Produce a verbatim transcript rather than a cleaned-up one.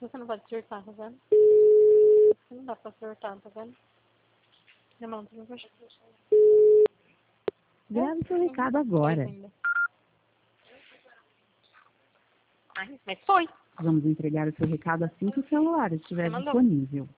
Você não pode surtar, tá vendo? Você não dá pra surtar, tá vendo? Minha mão tá me puxando. Grave seu recado agora. Ai, mas foi. Vamos entregar o seu recado assim que o celular estiver Você mandou. disponível.